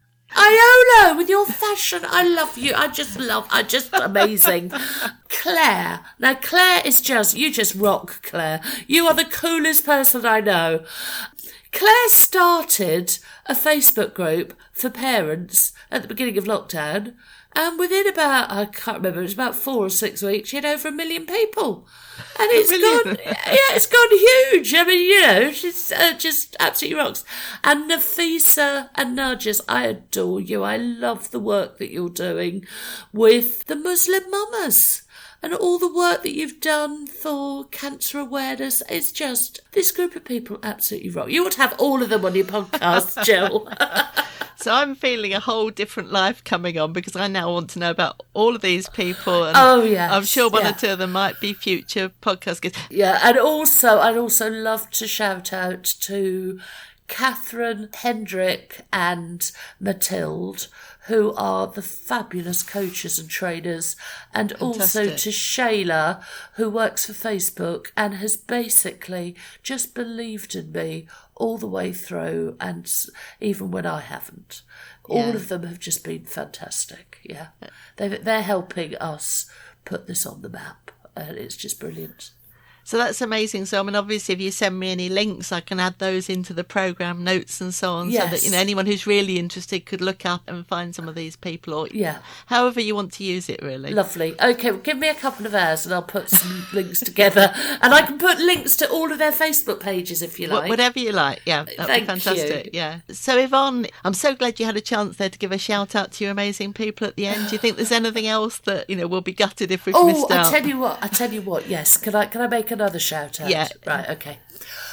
Iolo, with your fashion, I love you. I just love, I just amazing. Claire, now Claire is just, you just rock, Claire. You are the coolest person I know. Claire started a Facebook group for parents at the beginning of lockdown, and within about, I can't remember, it was about four or six weeks, she had over a million people. And it's gone, yeah, it's gone huge. I mean, you know, she's uh, just absolutely rocks. And Nafisa and Nargis, I adore you. I love the work that you're doing with the Muslim mamas. And all the work that you've done for cancer awareness. It's just, this group of people absolutely rock. You ought to have all of them on your podcast, Jill. So I'm feeling a whole different life coming on because I now want to know about all of these people. And Oh, yes, I'm sure one yeah. or two of them might be future podcast guests. Yeah, and also, I'd also love to shout out to Catherine, Hendrick and Mathilde, who are the fabulous coaches and trainers, and also Fantastic. to Shayla, who works for Facebook and has basically just believed in me all the way through, and s- even when I haven't. All Yeah. of them have just been fantastic, yeah. They've, they're helping us put this on the map, and it's just brilliant. So that's amazing. So, I mean, obviously, if you send me any links, I can add those into the programme notes and so on, so that, Yes. you know, anyone who's really interested could look up and find some of these people, or Yeah. however you want to use it, really. Lovely. Okay, well, give me a couple of hours and I'll put some links together. And I can put links to all of their Facebook pages if you Wh- like. Whatever you like, yeah, that'd Thank be fantastic. you. Yeah. So, Yvonne, I'm so glad you had a chance there to give a shout out to your amazing people at the end. Do you think there's anything else that, you know, we'll be gutted if we've Oh, missed I out? tell you what, I tell you what, yes. Can I can I make another shout out? Yeah. Right, okay.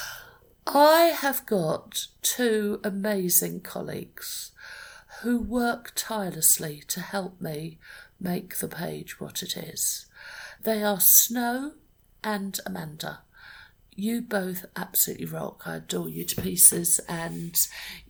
I have got two amazing colleagues who work tirelessly to help me make the page what it is. They are Snow and Amanda. You both absolutely rock. I adore you to pieces, and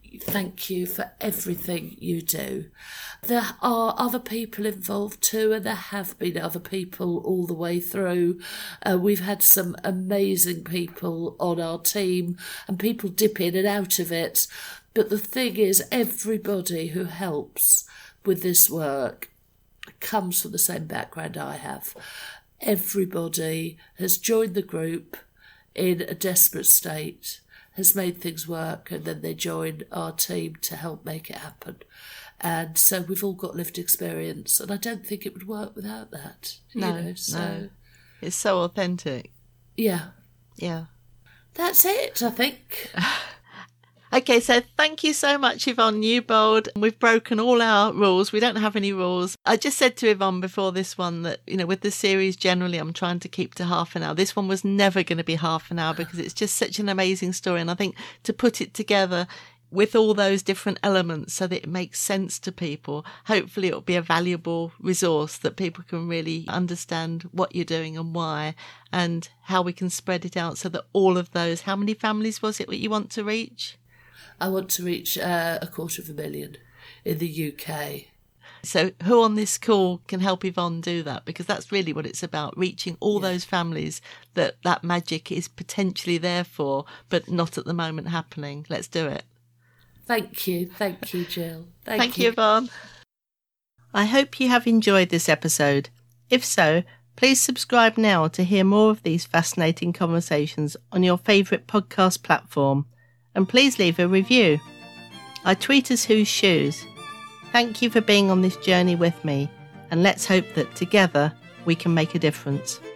thank you for everything you do. There are other people involved too, and there have been other people all the way through. Uh, we've had some amazing people on our team, and people dip in and out of it. But the thing is, everybody who helps with this work comes from the same background I have. Everybody has joined the group in a desperate state, has made things work, and then they join our team to help make it happen. And so we've all got lived experience, and I don't think it would work without that. No, you know, so, no. It's so authentic. Yeah. Yeah. That's it, I think. Okay, so thank you so much, Yvonne Newbold. We've broken all our rules. We don't have any rules. I just said to Yvonne before this one that, you know, with the series generally, I'm trying to keep to half an hour. This one was never going to be half an hour because it's just such an amazing story. And I think to put it together with all those different elements so that it makes sense to people, hopefully it'll be a valuable resource that people can really understand what you're doing and why, and how we can spread it out so that all of those, how many families was it that you want to reach? I want to reach uh, a quarter of a million in the U K. So who on this call can help Yvonne do that? Because that's really what it's about, reaching all yeah. those families that that magic is potentially there for, but not at the moment happening. Let's do it. Thank you. Thank you, Jill. Thank, Thank you. you, Yvonne. I hope you have enjoyed this episode. If so, please subscribe now to hear more of these fascinating conversations on your favourite podcast platform. And please leave a review. I tweet as Whose Shoes. Thank you for being on this journey with me, and let's hope that together we can make a difference.